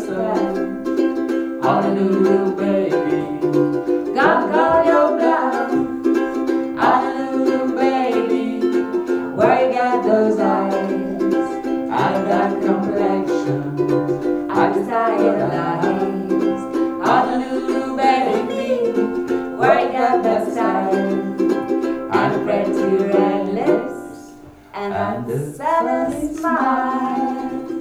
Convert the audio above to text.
sun. Honolulu, baby, gonna call your bluff. Honolulu, baby, where you got those eyes and that complexion, I desire lies. Honolulu, baby, where you got that style and the pretty red lips and that silent smile.